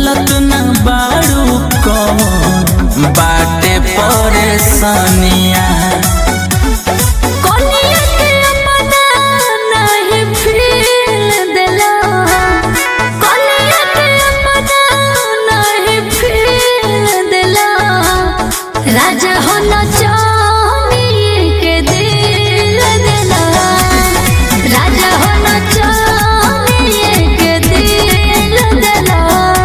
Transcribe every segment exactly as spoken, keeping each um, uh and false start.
बोलत न बारू कौन बाटे परेशानिया राजा होना चाहिए के दिल दिला राजा होना चाहिए के दिल दिला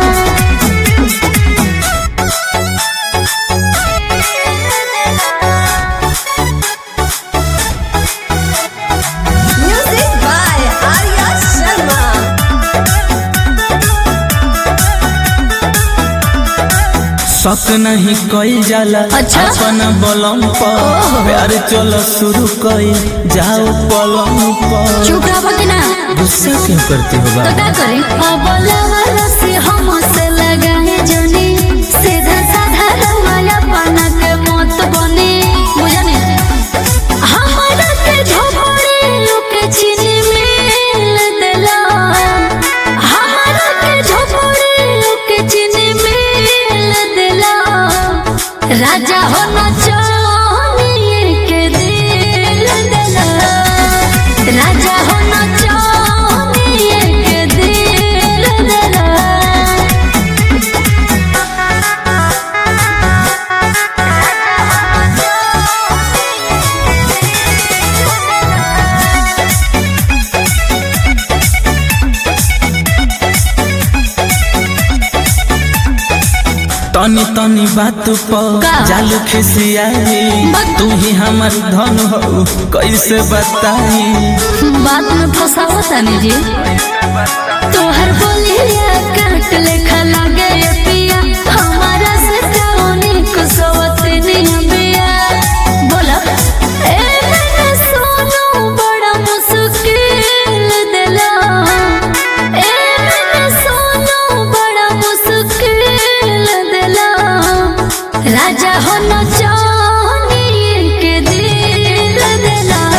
म्यूजिक बाय आर्या शर्मा शक नहीं कई जाला अच्छा? अपन बलम पर प्यार चलो शुरू कई जाओ पलम पर चुप रहो कि ना गुस्सा क्यों करती हो तो बाबा क्या करें अब लवर से हम से लगाए जनी सीधा साधा रवाया पाना के मत बने मुझे नहीं हमारा के झोपड़ी लुके चीनी मिल दिला हमारा के झोपड़ी लुके चीनी मिल दिला राजा होना चाहिए के दिल दिला राजा होना चाहिए के दिल दिला तनी तनी बात पर का? जालू खिसियाई बात- तू ही हमार धन हो कैसे बताई बात में फसावता नहीं जी तोहर बोलिया काट लेखा लगे ये पिया हमारा से कौनी कुसवती नहीं बिया बोला ए मैंने सोनू बड़ा मुश्किल दिला ए मैंने सोनू बड़ा मुश्किल दिला राजा होना चाहिए के दिल दिला